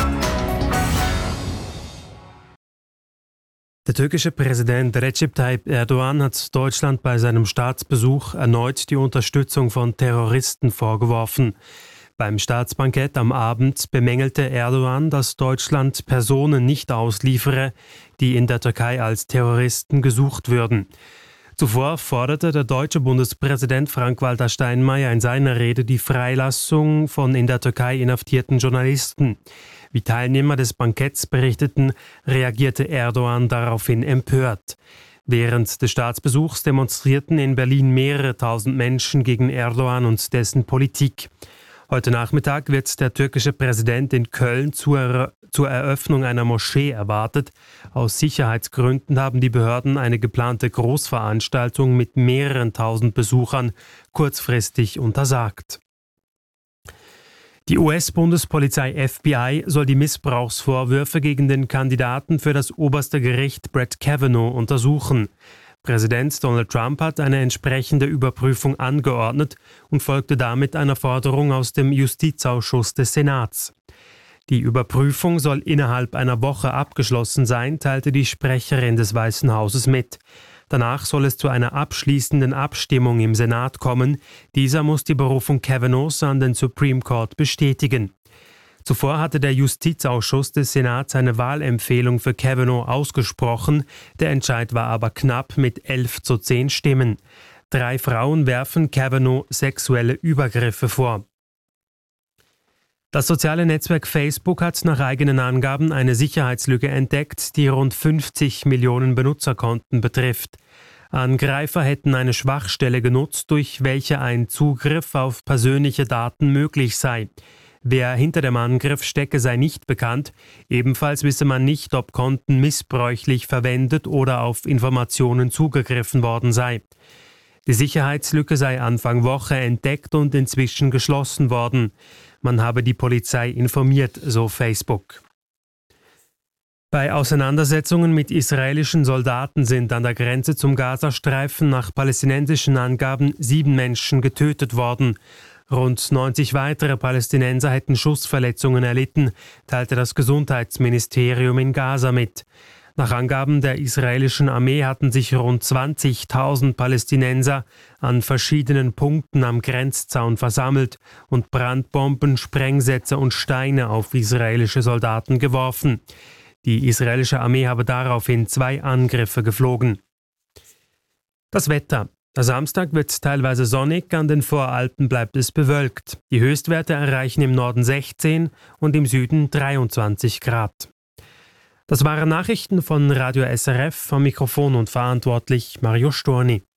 Der türkische Präsident Recep Tayyip Erdogan hat Deutschland bei seinem Staatsbesuch erneut die Unterstützung von Terroristen vorgeworfen. Beim Staatsbankett am Abend bemängelte Erdogan, dass Deutschland Personen nicht ausliefere, die in der Türkei als Terroristen gesucht würden. Zuvor forderte der deutsche Bundespräsident Frank-Walter Steinmeier in seiner Rede die Freilassung von in der Türkei inhaftierten Journalisten. Wie Teilnehmer des Banketts berichteten, reagierte Erdogan daraufhin empört. Während des Staatsbesuchs demonstrierten in Berlin mehrere tausend Menschen gegen Erdogan und dessen Politik. Heute Nachmittag wird der türkische Präsident in Köln zur Eröffnung einer Moschee erwartet. Aus Sicherheitsgründen haben die Behörden eine geplante Großveranstaltung mit mehreren tausend Besuchern kurzfristig untersagt. Die US-Bundespolizei FBI soll die Missbrauchsvorwürfe gegen den Kandidaten für das oberste Gericht Brett Kavanaugh untersuchen. Präsident Donald Trump hat eine entsprechende Überprüfung angeordnet und folgte damit einer Forderung aus dem Justizausschuss des Senats. Die Überprüfung soll innerhalb einer Woche abgeschlossen sein, teilte die Sprecherin des Weißen Hauses mit. Danach soll es zu einer abschließenden Abstimmung im Senat kommen. Dieser muss die Berufung Kavanaughs an den Supreme Court bestätigen. Zuvor hatte der Justizausschuss des Senats eine Wahlempfehlung für Kavanaugh ausgesprochen. Der Entscheid war aber knapp mit 11:10 Stimmen. 3 Frauen werfen Kavanaugh sexuelle Übergriffe vor. Das soziale Netzwerk Facebook hat nach eigenen Angaben eine Sicherheitslücke entdeckt, die rund 50 Millionen Benutzerkonten betrifft. Angreifer hätten eine Schwachstelle genutzt, durch welche ein Zugriff auf persönliche Daten möglich sei. Wer hinter dem Angriff stecke, sei nicht bekannt. Ebenfalls wisse man nicht, ob Konten missbräuchlich verwendet oder auf Informationen zugegriffen worden sei. Die Sicherheitslücke sei Anfang Woche entdeckt und inzwischen geschlossen worden. Man habe die Polizei informiert, so Facebook. Bei Auseinandersetzungen mit israelischen Soldaten sind an der Grenze zum Gazastreifen nach palästinensischen Angaben 7 Menschen getötet worden. Rund 90 weitere Palästinenser hätten Schussverletzungen erlitten, teilte das Gesundheitsministerium in Gaza mit. Nach Angaben der israelischen Armee hatten sich rund 20.000 Palästinenser an verschiedenen Punkten am Grenzzaun versammelt und Brandbomben, Sprengsätze und Steine auf israelische Soldaten geworfen. Die israelische Armee habe daraufhin 2 Angriffe geflogen. Das Wetter. Der Samstag wird teilweise sonnig, an den Voralpen bleibt es bewölkt. Die Höchstwerte erreichen im Norden 16 und im Süden 23 Grad. Das waren Nachrichten von Radio SRF, am Mikrofon und verantwortlich Mario Storni.